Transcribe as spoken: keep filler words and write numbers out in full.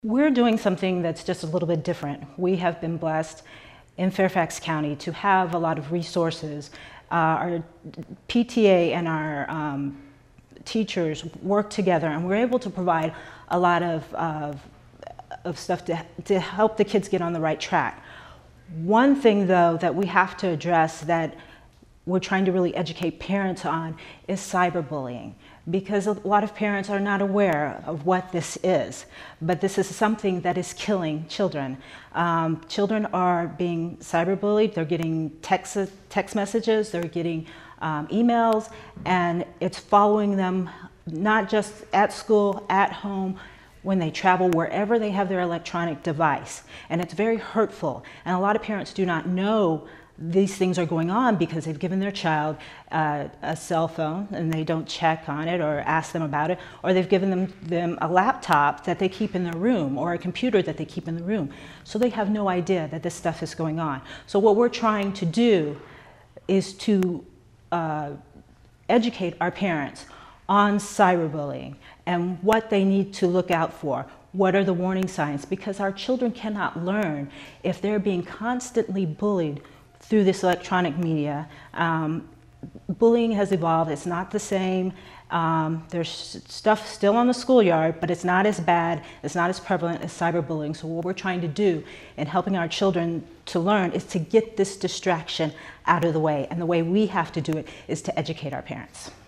We're doing something that's just a little bit different. We have been blessed in Fairfax County to have a lot of resources. Uh, our P T A and our um, teachers work together, and we're able to provide a lot of, of, of stuff to, to help the kids get on the right track. One thing, though, that we have to address that we're trying to really educate parents on is cyberbullying, because a lot of parents are not aware of what this is, but this is something that is killing children. Um, children are being cyberbullied, they're getting text, text messages, they're getting um, emails, and it's following them not just at school, at home, when they travel, wherever they have their electronic device. And it's very hurtful, and a lot of parents do not know these things are going on because they've given their child uh, a cell phone and they don't check on it or ask them about it, or they've given them, them a laptop that they keep in their room or a computer that they keep in the room. So they have no idea that this stuff is going on. So what we're trying to do is to uh, educate our parents on cyberbullying and what they need to look out for. What are the warning signs? Because our children cannot learn if they're being constantly bullied through this electronic media. Um, bullying has evolved. It's not the same. Um, there's stuff still on the schoolyard, but it's not as bad, it's not as prevalent as cyberbullying. So what we're trying to do in helping our children to learn is to get this distraction out of the way. And the way we have to do it is to educate our parents.